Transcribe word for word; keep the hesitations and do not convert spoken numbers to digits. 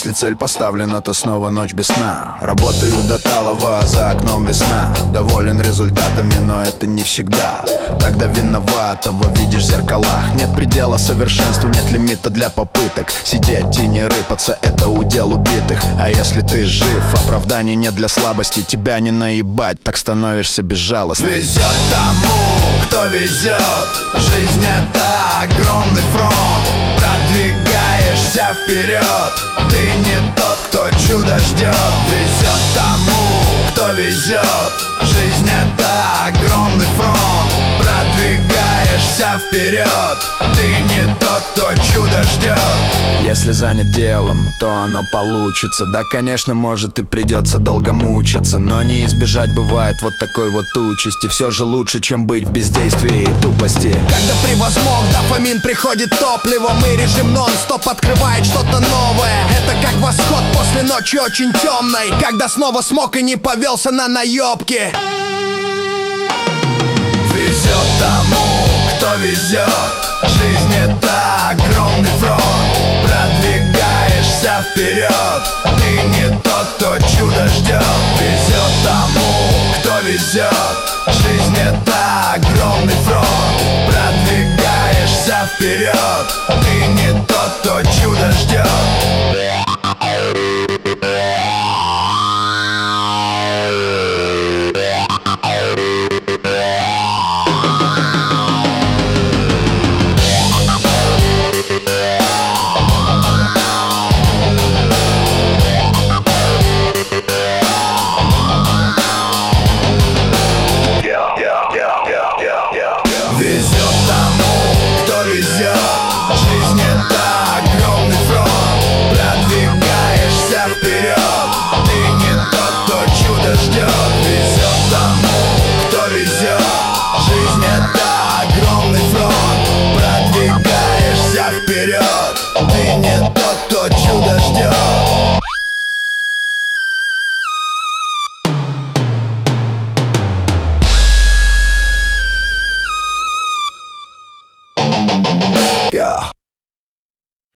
Если цель поставлена, то снова ночь без сна. Работаю до талого, за окном весна. Доволен результатами, но это не всегда. Тогда виноватого видишь в зеркалах. Нет предела совершенству, нет лимита для попыток. Сидеть и не рыпаться — это удел убитых. А если ты жив, оправданий нет для слабости. Тебя не наебать, так становишься безжалостным. Везет тому, кто везет. Жизнь — это огромный фронт. Продвигаешься вперед. Ты не тот, кто чудо ждет. Везет тому, кто везет. Жизнь — это огромный фронт. Продвигаешься вперед. Ты не тот, кто чудо ждет. Если занят делом, то оно получится. Да, конечно, может и придется долго мучиться, но не избежать бывает вот такой вот участи. Все же лучше, чем быть в бездействии и тупости. Когда превозмог дофамин, приходит топливом, и режим нон-стоп открывает что-то новое. Это как восход после ночи очень темной, когда снова смог и не повелся на наебки. Везет тому, кто везет. Жизнь — это огромный фронт. Продвигаешься вперед. Ты не тот, кто чудо ждет. Везет тому, кто везет. Жизнь — это огромный фронт. Продвигаешься вперед. Ты не тот, кто чудо ждет.